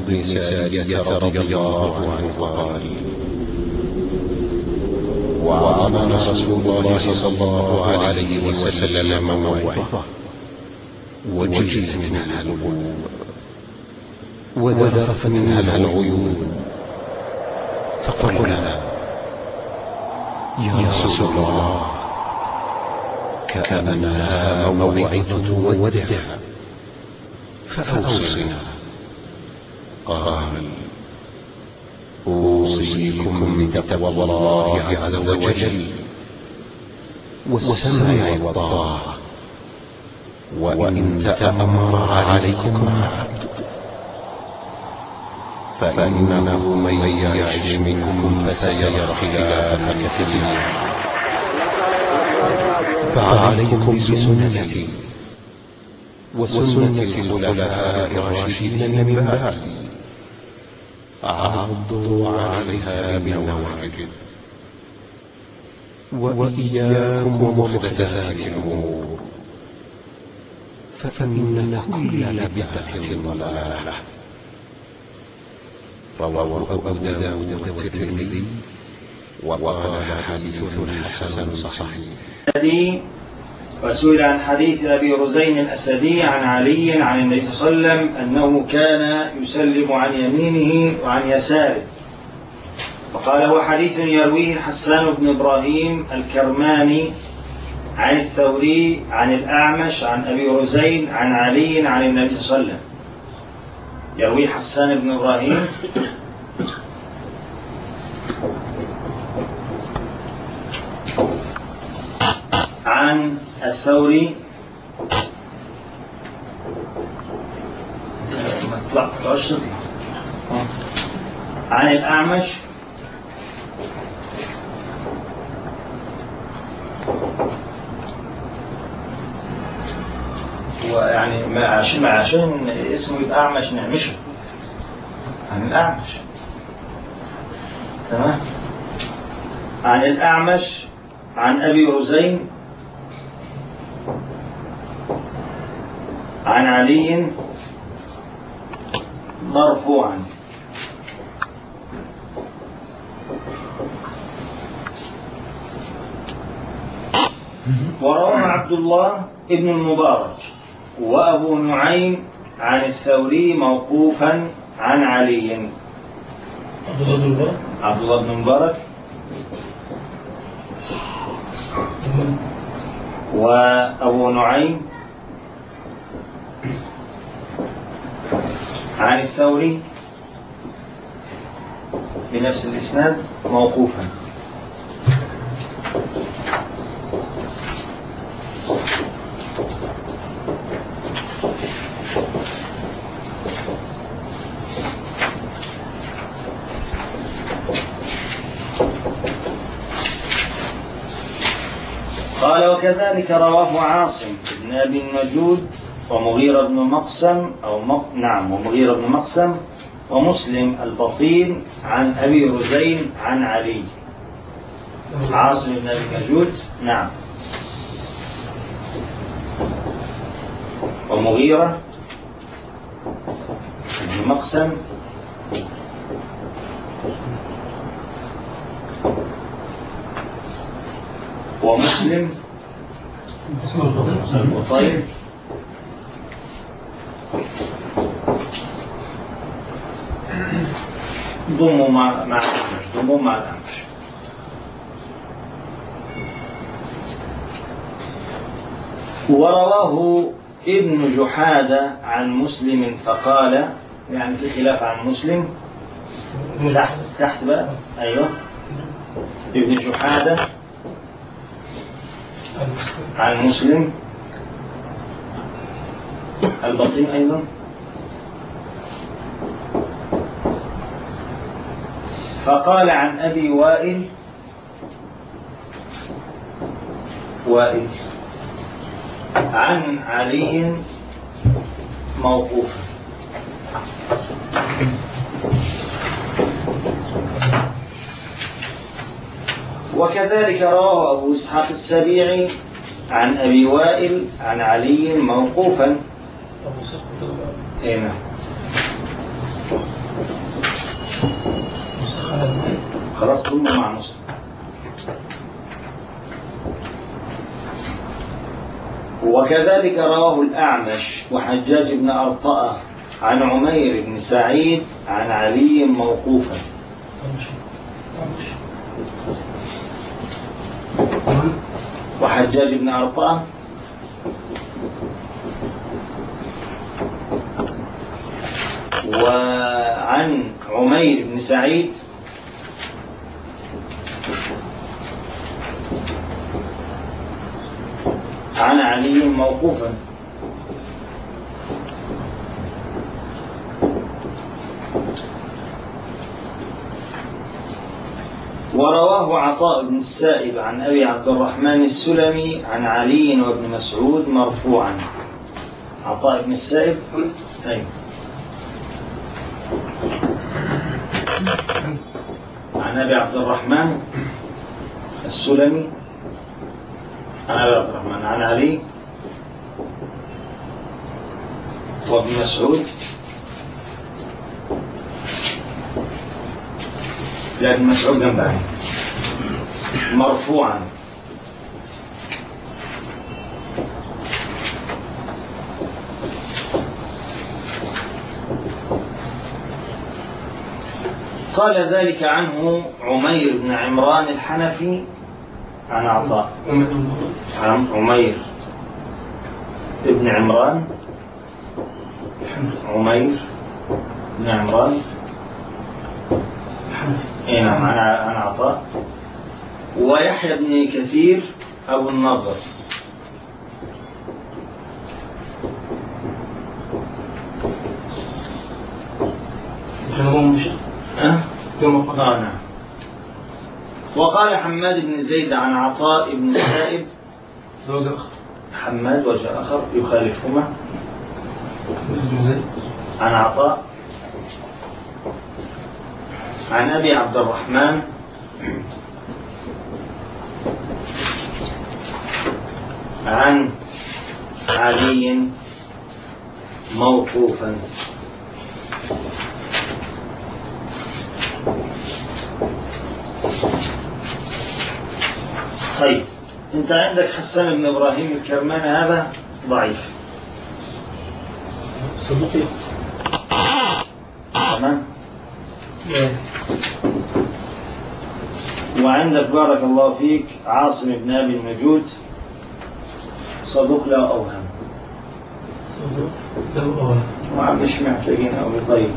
بن سارية رضي الله عنه قال: وعظنا رسول الله صلى الله عليه وسلم موعظة وجلت منها القلوب وذرفت منها العيون، فقلنا: يا رسول الله، كأنها موعظة ودع، فأوصنا. قال: أوصيكم بتقوى الله عز وجل والسمع والطاعة، وإن تأمر عليكم عبد، فإنه من يعش منكم فسيرى اختلافا كثيرا، فعليكم بسنتي وسنة الخلفاء الراشدين من بعدي، عضوا عليها بالنواجذ، وإياكم ومحدثات الأمور، فإن كل بدعة ضلالة. رواه أبو داود والترمذي وقال حديث حسن صحيح. وسئل عن حديث أبي رزين الأسدي عن علي عن النبي صلى الله عليه وسلم أنه كان يسلم عن يمينه وعن يساره، فقال: هو حديث يرويه حسان بن إبراهيم الكرماني عن الثوري عن الأعمش عن أبي رزين عن علي عن النبي صلى الله عليه وسلم. يرويه حسان بن إبراهيم عن الثوري عن الأعمش ويعني ما عشان اسمه يبقى أعمش نعمشه عن الأعمش، تمام. عن الأعمش عن أبي رزين عن علي مرفوعا. وروى عبد الله ابن المبارك وأبو نعيم عن الثوري موقوفا عن علي. عبد الله بن المبارك وأبو نعيم عن الثوري بنفس الإسناد موقوفا. قال: وكذلك رواه عاصم بن أبي النجود ومغيرة بن مقسم ومغيرة بن مقسم ومسلم البطين عن أبي رزين عن علي. عاصم بن أبي النجود نعم، ومغيرة بن مقسم ومسلم البطين ضموا مع الأعمش. ورواه ابن جحادة عن مسلم فقال، يعني في خلاف عن مسلم تحت بقى. أيوه، ابن جحادة عن مسلم البطين أيضا، فقال عن أبي وائل عن علي موقوفا. وكذلك رواه أبو إسحاق السبيعي عن أبي وائل عن علي موقوفا. هنا خلاص كله مع مسلم. وكذلك رواه الأعمش وحجاج بن أرطأة عن عمير بن سعيد عن علي موقوفا. وحجاج بن أرطأة وعن عمير بن سعيد عن علي موقوفا. ورواه عطاء بن السائب عن أبي عبد الرحمن السلمي عن علي وابن مسعود مرفوعا. عطاء بن السائب أيوه عن أبي عبد الرحمن السلمي عن أبي عبد الرحمن عن علي وابن مسعود، لا ابن مسعود جنبه مرفوعا. قال ذلك عنه عمير بن عمران الحنفي عن عطاء. عمير بن عمران، عمير بن عمران نعم عن عطاء. ويحيى بن كثير أبو النضر نعم. وقال حماد بن زيد عن عطاء بن السائب حماد وجه آخر يخالفهما عن عطاء عن أبي عبد الرحمن عن علي موقوفا. طيب انت عندك حسان بن ابراهيم الكرماني هذا ضعيف صدوقي تمام. وعندك بارك الله فيك عاصم بن ابي النجود صدوق له اوهام، صدوق له اوهام ومش محتاجين او طيب.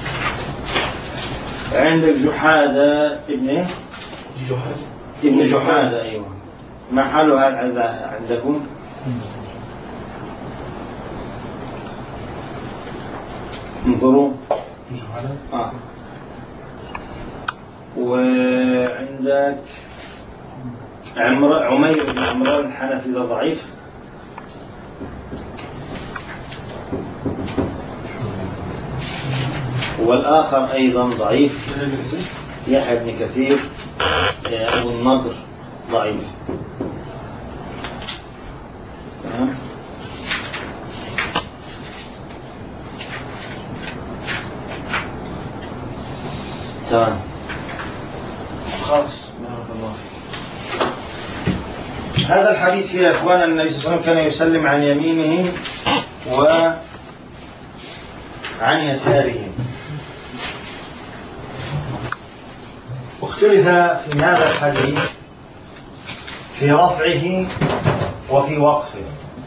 عندك جحادة ابن ابن جحادة ايوه، ما حاله هذا عندكم؟ انظروا جحادة وعندك عمير بن عمران الحنفي ذا ضعيف. والآخر أيضا ضعيف يحيى بن كثير أبو النضر ضعيف. تمام. تمام خلاص بارك الله فيك. هذا الحديث فيه إخوانا النبي صلى الله عليه وسلم كان يسلم عن يمينه وعن يساره. اختلف في هذا الحديث في رفعه وفي وقفه،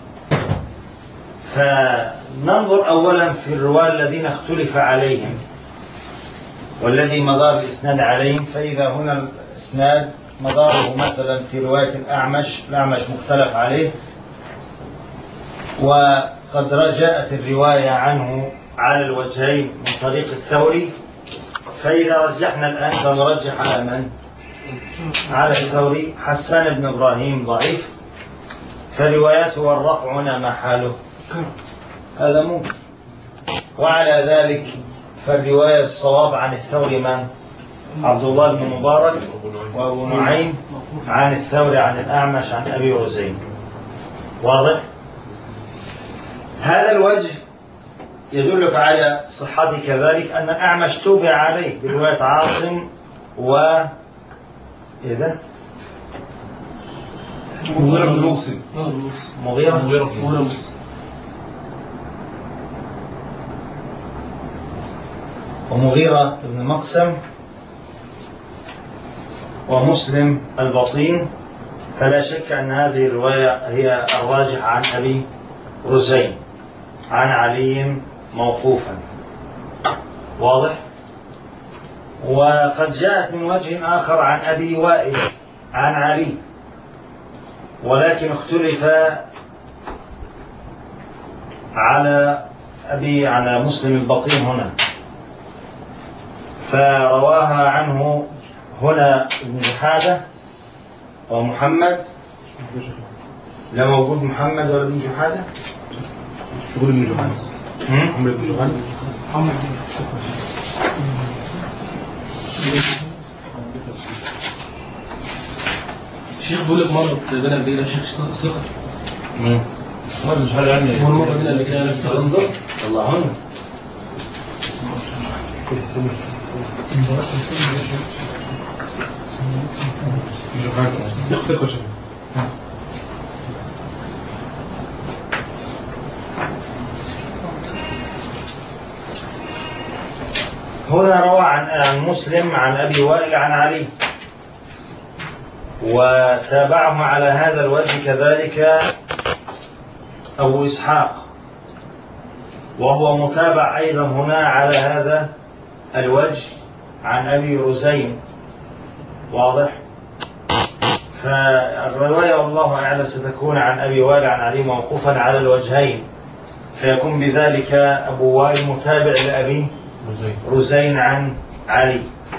فننظر أولا في الرواة الذين اختلف عليهم والذي مدار الإسناد عليهم. فإذا هنا الإسناد مداره مثلا في رواية الأعمش مختلف عليه، وقد جاءت الرواية عنه على الوجهين من طريق الثوري. فإذا رجحنا الآن سنرجح على من؟ على الثوري. حسان بن إبراهيم ضعيف، فرواياته والرفع هنا ما حاله؟ هذا ممكن. وعلى ذلك فالرواية الصواب عن الثوري من؟ عبد الله بن مبارك وأبو نعيم عن الثوري عن الأعمش عن أبي رزين. واضح؟ هذا الوجه يدلك على صحته. كذلك أن الأعمش توبع عليه برواية عاصم إذا مغيرة بن موسم. مغيرة بن موسم. ومغيرة بن مقسم ومسلم البطين. فلا شك أن هذه الرواية هي الراجح عن أبي رزين عن علي موقوفا. واضح؟ وقد جاءت من وجه آخر عن أبي وائل عن علي، ولكن اختلف على مسلم البطين هنا، فرواها عنه هنا ابن جحادة ومحمد. لا موجود محمد ولا ابن جحادة؟ شغل ابن جحادة. محمد بن جحادة. الشيخ بيقول لك مرة بينا قبل كده شيخ ثقة. مين؟ محمد بن جحادة يعني. هو مرة بينا قبل كده نفس انظر اللهم هنا روى عن مسلم عن أبي وائل عن علي، وتابعه على هذا الوجه كذلك أبو إسحاق، وهو متابع أيضا هنا على هذا الوجه عن أبي رزين. واضح؟ فالرواية والله أعلم ستكون عن أبي وائل عن علي موقوفا على الوجهين، فيكون بذلك أبو وائل متابع لأبي رزين عن علي.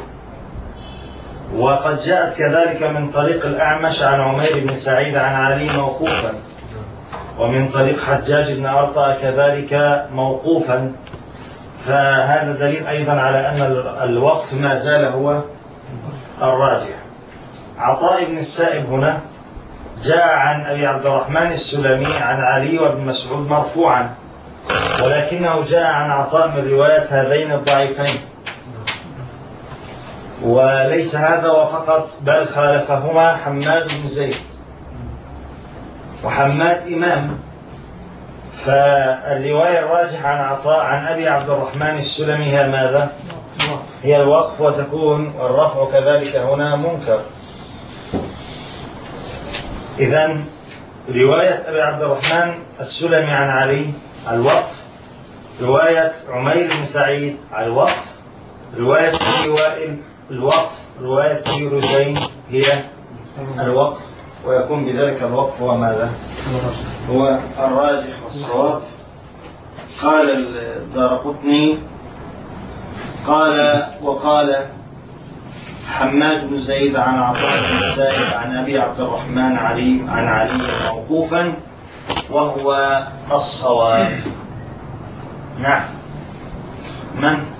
وقد جاءت كذلك من طريق الأعمش عن عمير بن سعيد عن علي موقوفا، ومن طريق حجاج بن أرطى كذلك موقوفا، فهذا دليل أيضا على أن الوقف ما زال هو الراجح. عطاء بن السائب هنا جاء عن أبي عبد الرحمن السلمي عن علي وابن مسعود مرفوعا، ولكنه جاء عن عطاء من رواية هذين الضعيفين، وليس هذا وفقط بل خالفهما حماد بن زيد، وحماد إمام. فالرواية الراجحة عن عطاء عن أبي عبد الرحمن السلمي هي ماذا؟ هي الوقف، وتكون الرفع كذلك هنا منكر. إذن رواية أبي عبد الرحمن السلمي عن علي الوقف، رواية عمير بن سعيد على الوقف، رواية أبي وائل الوقف، رواية أبي رزين هي الوقف، ويكون بذلك الوقف هو ماذا؟ هو الراجح والصواب. قال الدارقطني وقال حماد بن زيد عن عطاء بن السائب عن أبي عبد الرحمن عن علي موقوفا، وهو الصواب. نعم. من؟